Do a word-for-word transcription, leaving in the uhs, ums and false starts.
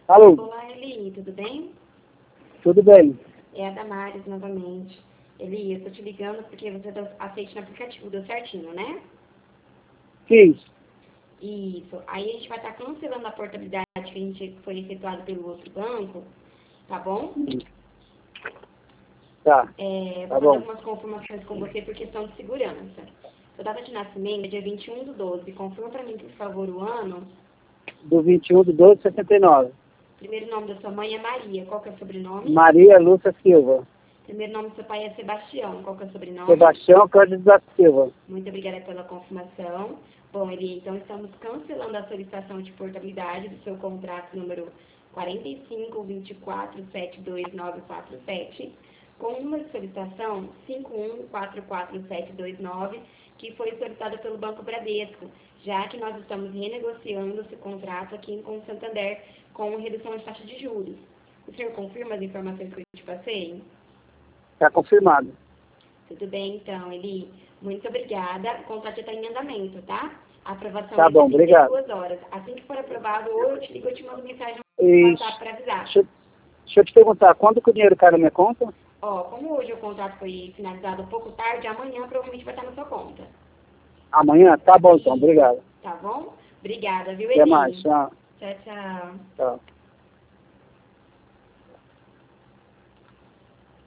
Alô? Olá, Eli, tudo bem? Tudo bem? É a Damares novamente. Eli, eu estou te ligando porque você deu aceite no aplicativo, deu certinho, né? Fiz. Isso. Aí a gente vai estar cancelando a portabilidade que a gente foi efetuada pelo outro banco, tá bom? Tá, É, tá vou fazer bom. algumas confirmações com você por questão de segurança. Sua data de nascimento é dia vinte e um do doze. Confirma para mim, por favor, o ano. Do vinte e um de doze de sessenta e nove. Primeiro nome da sua mãe é Maria. Qual que é o sobrenome? Maria Lúcia Silva. Primeiro nome do seu pai é Sebastião. Qual que é o sobrenome? Sebastião Cândido da Silva. Muito obrigada pela confirmação. Bom, Eli, então estamos cancelando a solicitação de portabilidade do seu contrato número quatro cinco dois quatro sete dois nove quatro sete, com o número de solicitação cinco um quatro quatro sete dois nove, que foi solicitada pelo Banco Bradesco, já que nós estamos renegociando esse contrato aqui com o Santander com redução de taxa de juros. O senhor confirma as informações que eu te passei? Tá confirmado. Tudo bem, então, Eli. Muito obrigada. O contrato já está em andamento, tá? A aprovação Tá é bom, de trinta e duas obrigado. horas. Assim que for aprovado, ou eu te ligo, eu te mando mensagem no E, WhatsApp para avisar. deixa, deixa eu te perguntar, quando que o dinheiro cai na minha conta? Ó, como hoje o contrato foi finalizado um pouco tarde, amanhã provavelmente vai estar na sua conta. Amanhã? Tá bom então, Isso. obrigado. Tá bom? Obrigada, viu, Até mais, Eli? tchau. Tchau, tchau. Tchau.